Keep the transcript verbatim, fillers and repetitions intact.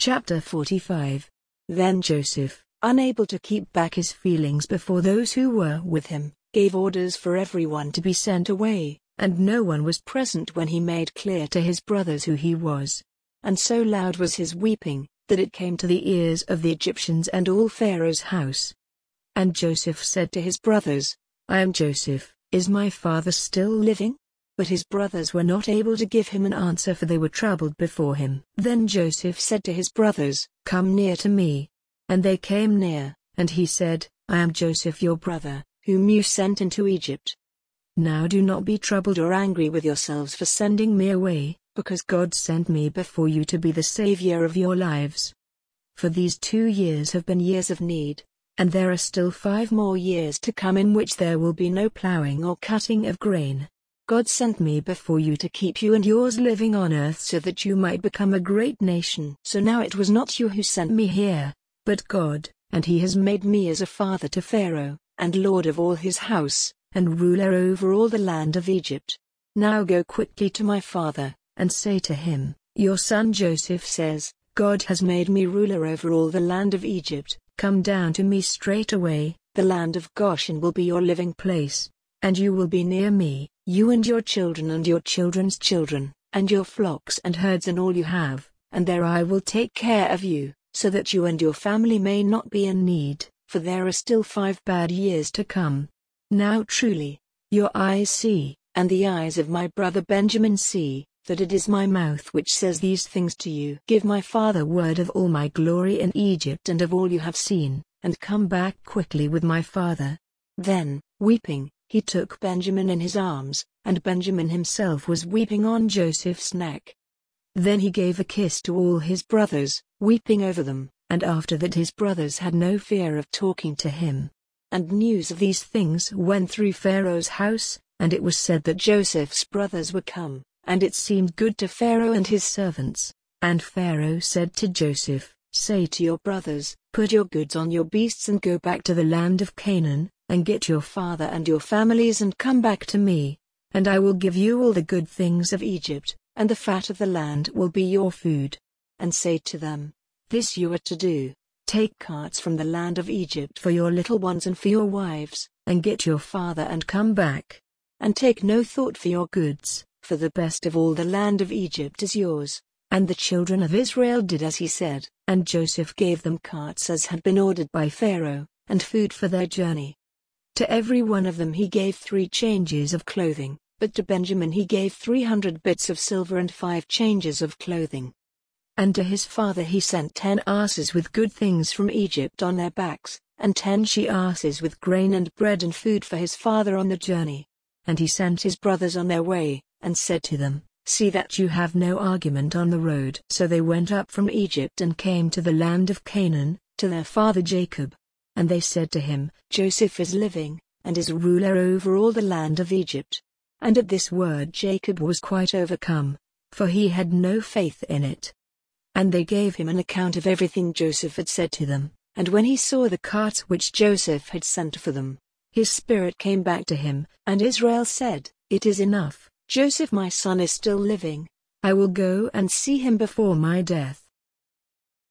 Chapter forty-five. Then Joseph, unable to keep back his feelings before those who were with him, gave orders for everyone to be sent away, and no one was present when he made clear to his brothers who he was. And so loud was his weeping, that it came to the ears of the Egyptians and all Pharaoh's house. And Joseph said to his brothers, "I am Joseph, is my father still living?" But his brothers were not able to give him an answer, for they were troubled before him. Then Joseph said to his brothers, "Come near to me." And they came near, and he said, "I am Joseph your brother, whom you sent into Egypt. Now do not be troubled or angry with yourselves for sending me away, because God sent me before you to be the savior of your lives. For these two years have been years of need, and there are still five more years to come in which there will be no plowing or cutting of grain. God sent me before you to keep you and yours living on earth so that you might become a great nation. So now it was not you who sent me here, but God, and he has made me as a father to Pharaoh, and lord of all his house, and ruler over all the land of Egypt. Now go quickly to my father, and say to him, your son Joseph says, God has made me ruler over all the land of Egypt. Come down to me straightway, the land of Goshen will be your living place, and you will be near me, you and your children and your children's children, and your flocks and herds and all you have, and there I will take care of you, so that you and your family may not be in need, for there are still five bad years to come. Now truly, your eyes see, and the eyes of my brother Benjamin see, that it is my mouth which says these things to you. Give my father word of all my glory in Egypt and of all you have seen, and come back quickly with my father." Then, weeping, he took Benjamin in his arms, and Benjamin himself was weeping on Joseph's neck. Then he gave a kiss to all his brothers, weeping over them, and after that his brothers had no fear of talking to him. And news of these things went through Pharaoh's house, and it was said that Joseph's brothers were come. And it seemed good to Pharaoh and his servants. And Pharaoh said to Joseph, "Say to your brothers, put your goods on your beasts and go back to the land of Canaan, and get your father and your families and come back to me, and I will give you all the good things of Egypt, and the fat of the land will be your food. And say to them, this you are to do, take carts from the land of Egypt for your little ones and for your wives, and get your father and come back. And take no thought for your goods, for the best of all the land of Egypt is yours." And the children of Israel did as he said, and Joseph gave them carts as had been ordered by Pharaoh, and food for their journey. To every one of them he gave three changes of clothing, but to Benjamin he gave three hundred bits of silver and five changes of clothing. And to his father he sent ten asses with good things from Egypt on their backs, and ten she-asses with grain and bread and food for his father on the journey. And he sent his brothers on their way, and said to them, "See that you have no argument on the road." So they went up from Egypt and came to the land of Canaan, to their father Jacob. And they said to him, "Joseph is living, and is ruler over all the land of Egypt." And at this word Jacob was quite overcome, for he had no faith in it. And they gave him an account of everything Joseph had said to them, and when he saw the carts which Joseph had sent for them, his spirit came back to him, and Israel said, "It is enough. Joseph my son is still living. I will go and see him before my death."